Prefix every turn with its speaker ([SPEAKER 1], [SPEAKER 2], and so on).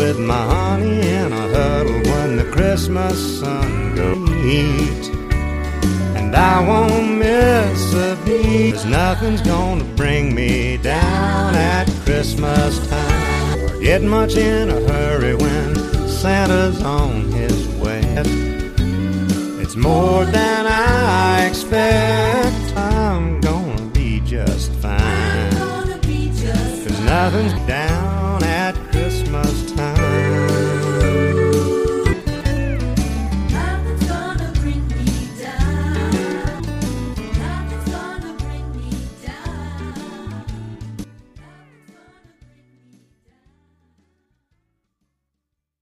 [SPEAKER 1] with my honey in a huddle when the Christmas sun goes heat. And I won't miss a beat, 'cause nothing's gonna bring me down at Christmas time. Or get much in a hurry when Santa's on his way. It's more than I expect. I'm gonna be just fine, 'cause nothing's down